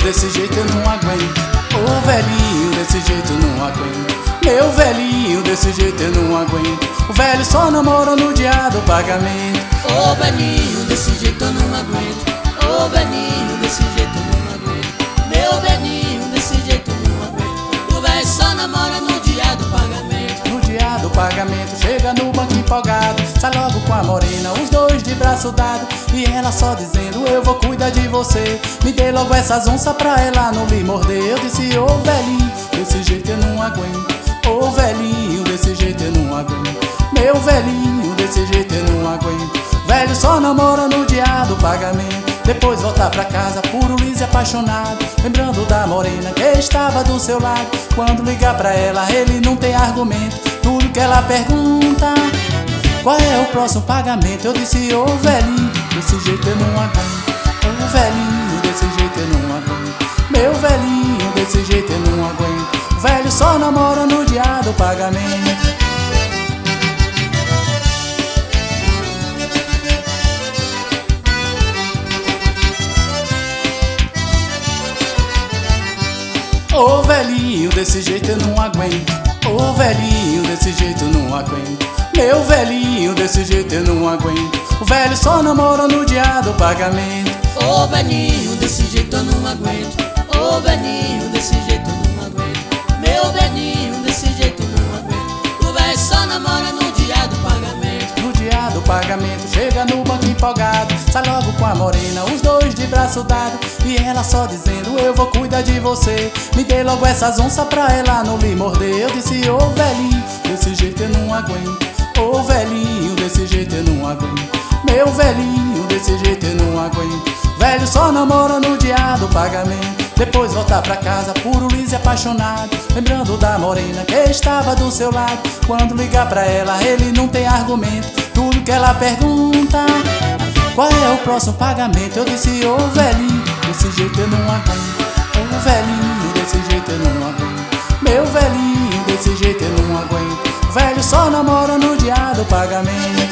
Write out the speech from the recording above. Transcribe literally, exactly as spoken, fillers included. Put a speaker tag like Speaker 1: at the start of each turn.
Speaker 1: desse jeito eu não aguento. Ô velhinho, desse jeito eu não aguento. Meu velhinho, desse jeito eu não aguento. O velho só namora no dia do pagamento.
Speaker 2: Ô velhinho, desse jeito eu não aguento. Ô velhinho, desse jeito eu não aguento. Meu velhinho, desse jeito eu não aguento. O velho só namora no dia do pagamento.
Speaker 1: No dia do pagamento, chega no banco empolgado, sai logo com a morena, os dois de braço dado. E ela só dizendo, eu vou cuidar de você. Me dê logo essas onças pra ela não lhe morder. Eu disse, ô velhinho, desse jeito eu não aguento. Ô velhinho, desse jeito eu não aguento. Meu velhinho, desse jeito eu não aguento. Velho só namora no dia do pagamento. Depois voltar pra casa, puro liso e apaixonado, lembrando da morena que estava do seu lado. Quando ligar pra ela, ele não tem argumento. Tudo que ela pergunta, qual é o próximo pagamento? Eu disse, ô velhinho, desse jeito eu não aguento. Ô velhinho, desse jeito eu não aguento. Meu velhinho, desse jeito eu não aguento. O velho só namora no dia do pagamento. Ô velhinho, desse jeito eu não aguento. Ô velhinho, desse jeito eu não aguento. Meu velhinho, desse jeito eu não aguento. O velho só namora no dia do pagamento.
Speaker 2: Ô velhinho, desse jeito eu não aguento. Ô velhinho, desse jeito eu não aguento. Meu velhinho, desse jeito eu não aguento. O velho só namora no dia do pagamento.
Speaker 1: No dia do pagamento, chega no banco empolgado, sai logo com a morena, os dois de braço dado. E ela só dizendo, eu vou cuidar de você. Me dê logo essas onças pra ela não lhe morder. Eu disse, ô velhinho, desse jeito eu não aguento. Ô velhinho, desse jeito eu não aguento. Meu velhinho, desse jeito eu não aguento. Velho só namora no dia do pagamento. Depois voltar pra casa, puro liso e apaixonado, lembrando da morena que estava do seu lado. Quando ligar pra ela, ele não tem argumento. Tudo que ela pergunta, qual é o próximo pagamento? Eu disse, ô velhinho, desse jeito eu não aguento. Ô velhinho, desse jeito eu não aguento. Meu velhinho, desse jeito eu não aguento. Velho só namora no dia do pagamento.